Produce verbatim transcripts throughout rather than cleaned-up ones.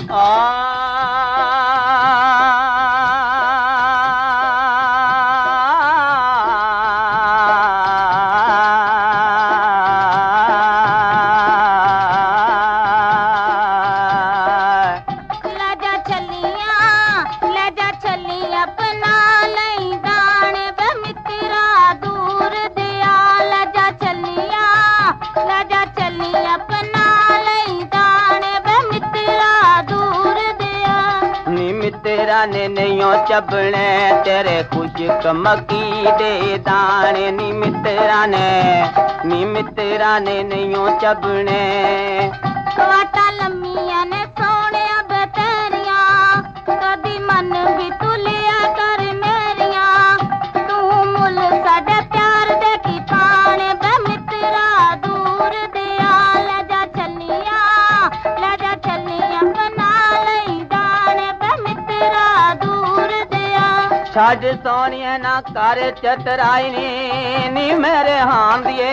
तेरा ने नहीं चबने तेरे खुशक मकी दे दाने नी मित्रा ने नी मित्रा ने नहीं चबने कवाटा लम्मिया ने सोने बतेरिया कदी मन भी तू लिया कर मेरिया तू मुल साडे प्यार दे की पाने बे मित्रा दूर दिया ले जा चलिया ले जा चलिया बना लई दाने बे मित्रा दूर दिया छज सोनिया ना कर चतराई नी नी मेरे हां दिए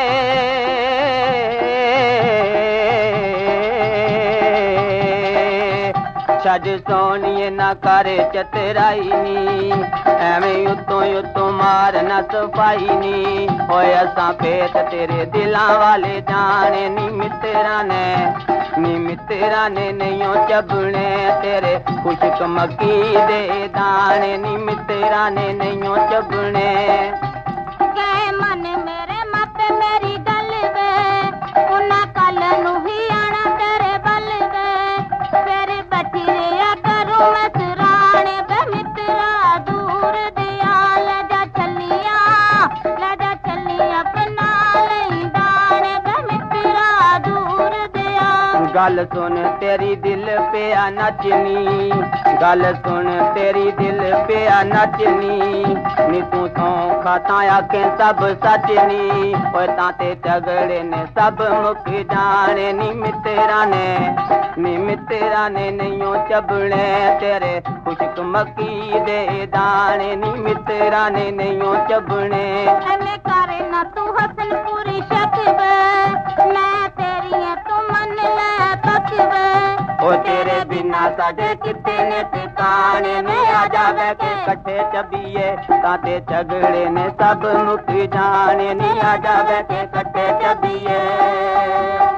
छज सोनिए ना कर चतराई नी एवें उतों उतों मार न सफाई नी होए असां पेत तेरे दिलां वाले जाने नी मित्रा ने नी मित्रा ने नहीं चबने तेरे खुशक मकी दे दाने नी मित्रा ने नहीं चबने गए मन मेरे मत मेरी गल वे उन्ना कल नू ही आना तेरे बल वे फिर बची रिया करूं मैं सराणे बे मित्रा दूर दिया ले जा चलिया ले जा चलिया बना लई दाने बे मित्रा दूर दिया गल सुन तेरी दिल पे नचनी गल सुन तेरी दिल पे नचनी नी तू तो खाता आखे सब सचनी ओए ताते झगड़े ने सब मुक जाने नी मित्रा ने नी मित्रा ने नहीं चबने तेरे खुशक मकी दे दाने नी मित्रा ने नहीं चबने एने करे ना तू हसन पूरी शकवे मैं तेरी है तू मन ले पकवे ओ तेरे बिना साडे किते ने ठिकाने में आ जावे के कट्ठे चबीए ताते झगड़े ने सब मुक जाने नी आ जावे के कट्ठे चबीए।